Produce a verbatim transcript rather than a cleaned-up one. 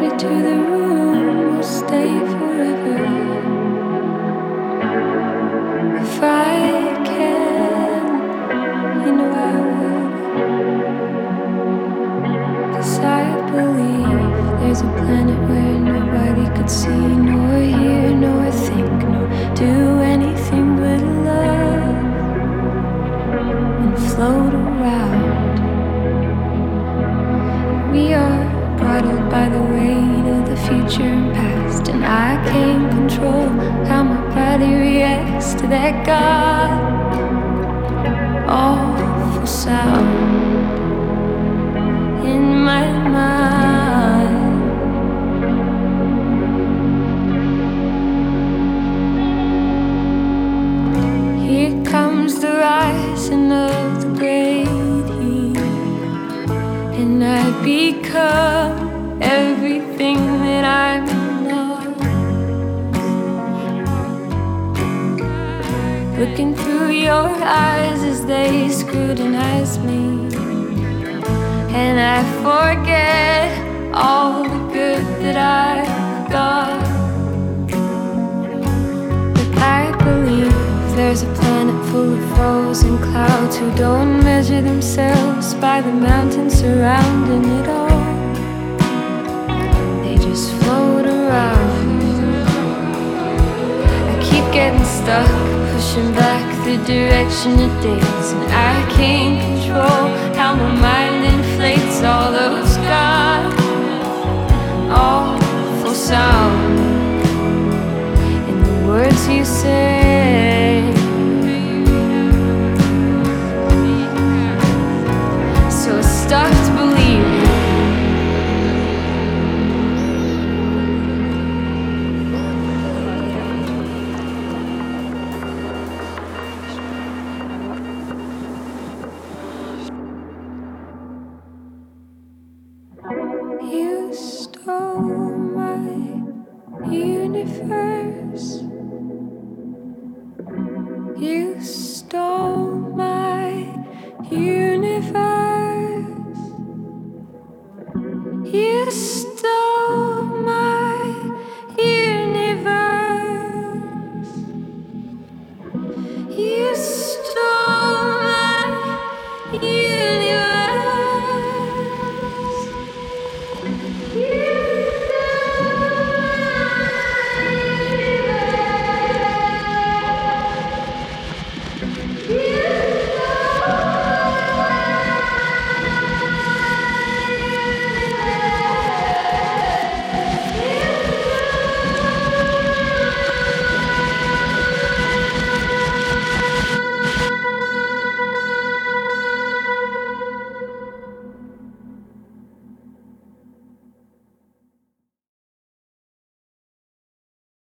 it to the room, we'll stay forever. If I can, you know I would. 'Cause I believe there's a planet where nobody could see, nor hear, nor think, nor do anything but love and float around. We are bridled by the weight of the future and past, and I can't control how my body reacts to that god awful sound in my mind. Here comes the rising of the great heat, and I become everything that I'm not. Looking through your eyes as they scrutinize me, and I forget all the good that I've got. But I believe there's a planet full of frozen clouds who don't measure themselves by the mountains surrounding it all. They just float around. I keep getting stuck, pushing back the direction it takes, and I can't control how my mind inflates all those god awful sound in the words you say. So I stopped believing. You stole my universe. You stole my universe. You stole